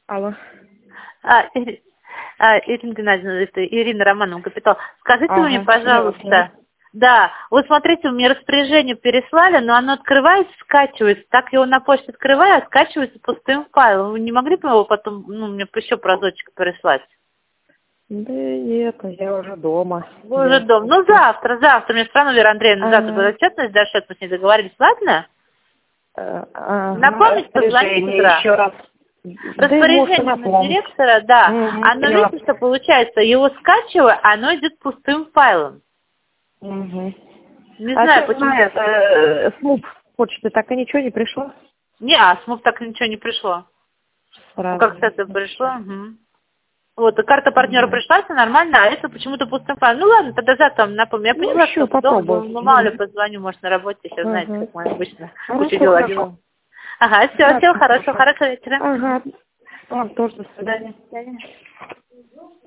Алло. Ирина Геннадьевна, это Ирина Романова, Капитал. Скажите Ага, мне, пожалуйста, да, вот смотрите, мне распоряжение переслали, но оно открывается, скачивается, так его на почте открываю, а скачивается пустым файлом. Вы не могли бы его потом, мне еще разочек переслать? Да нет, я уже дома. Вы уже дома. Ну, завтра. Мне страну, Вера Андреевна, завтра будет отчетность, да, что мы с ней договорились, ладно? Напомните, позвоните с утра. Еще раз. Распоряжение на директора, да. Оно, видите, что получается, его скачиваю, а оно идет пустым файлом. Не знаю, почему. СМУП почты так и ничего не пришло? Не, СМУП так ничего не пришло. Сразу. Как с этого пришло? Угу. Вот, и карта партнера пришла, все нормально, а это почему-то пустым файлом. Ну ладно, тогда завтра напомню. Я поняла, что дома, мало ли позвоню, может, на работе, сейчас знаете, как мы обычно кучу дел делаем. Ага, все, всего хорошего вечера. Ага, вам тоже, до свидания.